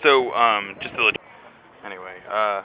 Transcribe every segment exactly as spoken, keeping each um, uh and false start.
So, um, just to let anyway, uh,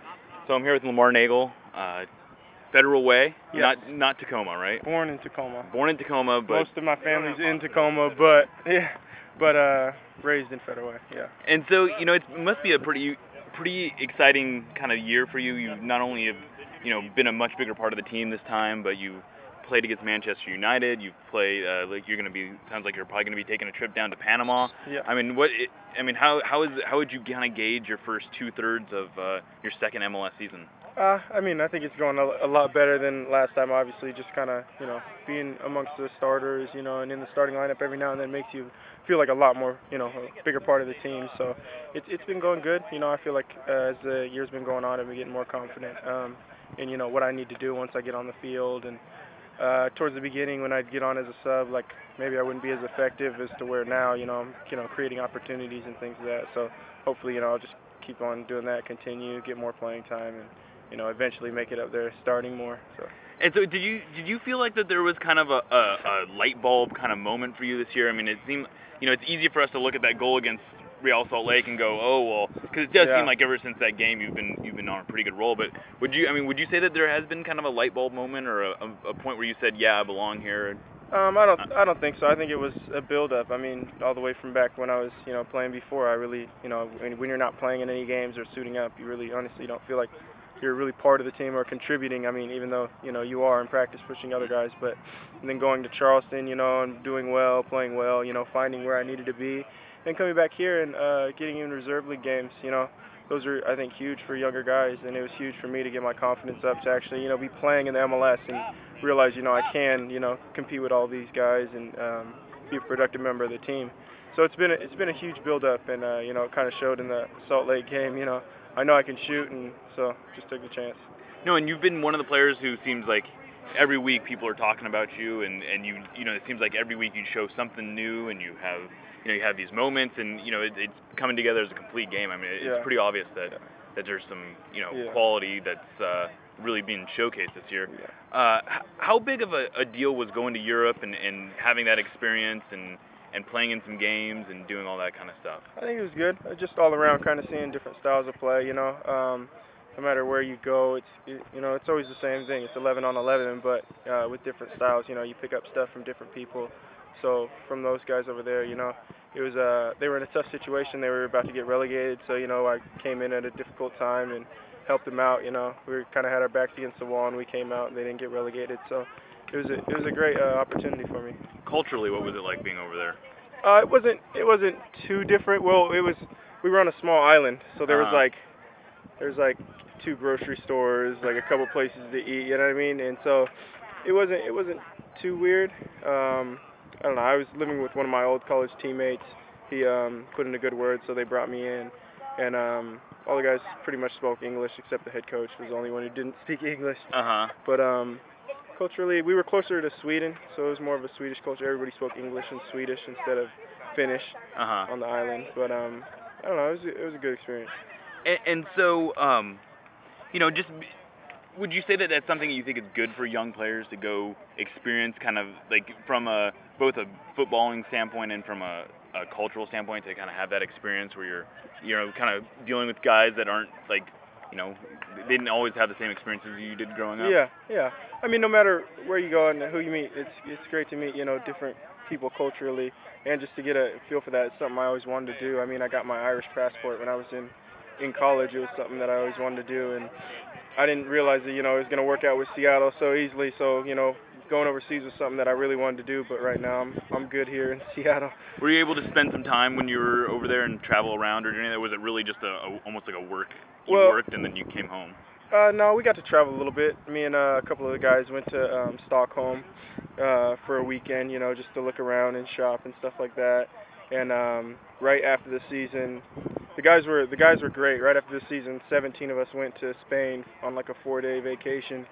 so I'm here with Lamar Nagel, uh, Federal Way, Yes. not not Tacoma, right? Born in Tacoma. Born in Tacoma, but Most of my family's in Tacoma, but yeah, but uh, raised in Federal Way. Yeah. and so you know it's, it must be a pretty pretty exciting kind of year for you. You not only have you know been a much bigger part of the team this time, but you played against Manchester United. You've played uh, like you're going to be sounds like you're probably going to be taking a trip down to Panama. Yeah. I mean, what it, I mean, how how is how would you kind of gauge your first two thirds of uh, your second M L S season? Uh, I mean, I think it's going a, a lot better than last time. Obviously, just kind of you know being amongst the starters, you know, and in the starting lineup every now and then makes you feel like a lot more, you know, a bigger part of the team. So it's it's been going good. You know, I feel like uh, as the year's been going on, I've been getting more confident um, in you know what I need to do once I get on the field. And uh, towards the beginning, when I'd get on as a sub, like maybe I wouldn't be as effective as to where now, you know, I'm you know creating opportunities and things like that. So hopefully, you know, I'll just keep on doing that, continue, get more playing time, and you know, eventually make it up there starting more. So. And so, did you did you feel like that there was kind of a, a, a light bulb kind of moment for you this year? I mean, it seemed you know it's easy for us to look at that goal against Real Salt Lake and go, oh well, because it does Yeah. seem like ever since that game you've been you've been on a pretty good roll. But would you I mean would you say that there has been kind of a light bulb moment or a, a point where you said, yeah, I belong here? Um, I don't I don't think so. I think it was a build up. I mean, all the way from back when I was you know playing before. I really you know when, when you're not playing in any games or suiting up, you really honestly don't feel like you're really part of the team or contributing. I mean, even though you know you are in practice pushing other guys, but and then going to Charleston, you know, and doing well, playing well, you know, finding where I needed to be, and coming back here and uh, getting in reserve league games, you know, those are I think huge for younger guys, and it was huge for me to get my confidence up to actually you know be playing in the M L S and realize you know I can you know compete with all these guys and um, be a productive member of the team. So it's been a, it's been a huge build up, and uh, you know it kind of showed in the Salt Lake game. You know. I know I can shoot, and so just took the chance. No, and you've been one of the players who seems like every week people are talking about you, and, and you you know it seems like every week you show something new, and you have you know you have these moments, and you know it, it's coming together as a complete game. I mean, it's yeah. pretty obvious that yeah. that there's some you know yeah. quality that's uh, really being showcased this year. Yeah. Uh, how big of a, a deal was going to Europe and, and having that experience and and playing in some games and doing all that kind of stuff? I think it was good. Just all around, kind of seeing different styles of play. You know, um, no matter where you go, it's it, you know it's always the same thing. It's eleven on eleven, but uh, with different styles. You know, you pick up stuff from different people. So from those guys over there, you know, it was uh they were in a tough situation. They were about to get relegated, so you know I came in at a difficult time and helped them out. You know, we kind of had our backs against the wall, and we came out, and they didn't get relegated. So it was a, it was a great uh, opportunity for me. Culturally, what was it like being over there? Uh, it wasn't it wasn't too different. Well, it was we were on a small island, so there was Uh-huh. like there's like two grocery stores, like a couple places to eat. You know what I mean? And so it wasn't it wasn't too weird. Um, I don't know. I was living with one of my old college teammates. He um, put in a good word, so they brought me in, and um, all the guys pretty much spoke English except the head coach was the only one who didn't speak English. Uh huh. But um, culturally, we were closer to Sweden, so it was more of a Swedish culture. Everybody spoke English and Swedish instead of Finnish uh-huh. on the island. But um, I don't know. It was it was a good experience. And, and so, um, you know, just would you say that that's something you think is good for young players to go experience, kind of like from a both a footballing standpoint and from a, a cultural standpoint, to kind of have that experience where you're, you know, kind of dealing with guys that aren't like, you know, they didn't always have the same experiences you did growing up. Yeah, yeah. I mean, no matter where you go and who you meet, it's it's great to meet you know different people culturally, and just to get a feel for that. It's something I always wanted to do. I mean, I got my Irish passport when I was in in college. It was something that I always wanted to do, and I didn't realize that you know it was going to work out with Seattle so easily. So you know, going overseas was something that I really wanted to do, but right now I'm I'm good here in Seattle. Were you able to spend some time when you were over there and travel around, or anything? Was it really just a, a almost like a work? You well, worked and then you came home. Uh, no, we got to travel a little bit. Me and uh, a couple of the guys went to um, Stockholm uh, for a weekend, you know, just to look around and shop and stuff like that. And um, right after the season, the guys were the guys were great. Right after the season, seventeen of us went to Spain on like a four-day vacation.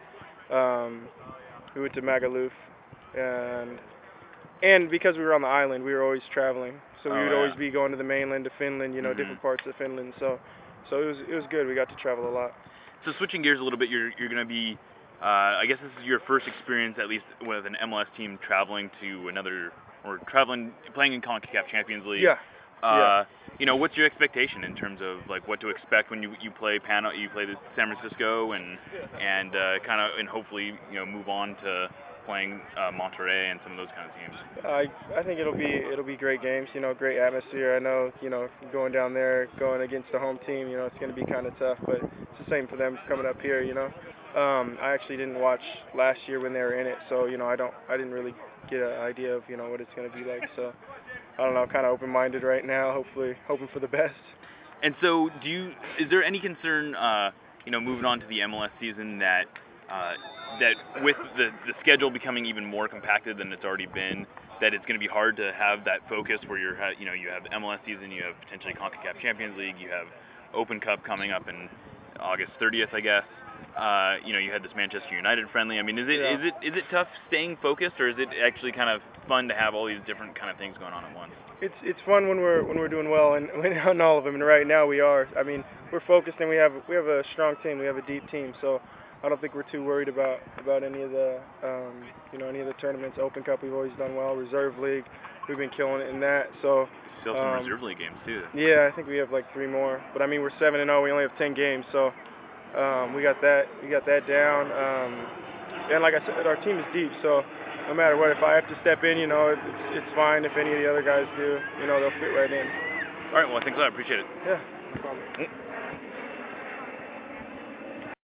Um, we went to Magaluf, and and because we were on the island, we were always traveling. So we Oh, would yeah. always be going to the mainland, to Finland, you know, Mhm. different parts of Finland. So, so it was it was good. We got to travel a lot. So switching gears a little bit, you're you're going to be, uh, I guess this is your first experience, at least with an M L S team traveling to another, or traveling, playing in CONCACAF Champions League. Yeah. Uh, yeah. you know, what's your expectation in terms of like what to expect when you you play Pan you play the San Francisco and and uh, kind of and hopefully you know move on to playing uh, Monterrey and some of those kind of teams. I I think it'll be it'll be great games. You know, great atmosphere. I know you know going down there, going against the home team. You know, it's going to be kind of tough, but it's the same for them coming up here. You know, um, I actually didn't watch last year when they were in it, so you know I don't I didn't really get an idea of you know what it's going to be like. So I don't know, kind of open-minded right now. Hopefully, hoping for the best. And so, do you? Is there any concern, uh, you know, moving on to the M L S season that uh, that with the the schedule becoming even more compacted than it's already been, that it's going to be hard to have that focus where you're, you know, you have M L S season, you have potentially CONCACAF Champions League, you have Open Cup coming up in August thirtieth, I guess. Uh, you know, you had this Manchester United friendly. I mean, is it Yeah. is it is it tough staying focused, or is it actually kind of fun to have all these different kind of things going on at once? It's it's fun when we're when we're doing well and on all of them, and right now we are. I mean, we're focused and we have we have a strong team. We have a deep team, so I don't think we're too worried about about any of the um, you know any of the tournaments. Open Cup we've always done well. Reserve League we've been killing it in that. So Still some um, reserve league games too. yeah, I think we have like three more. But I mean, we're seven and zero. We only have ten games, so um, we got that we got that down. Um, and like I said, our team is deep, so no matter what, if I have to step in, you know, it's it's fine. If any of the other guys do, you know, they'll fit right in. All right. Well, thanks a lot. I appreciate it. Yeah, no problem.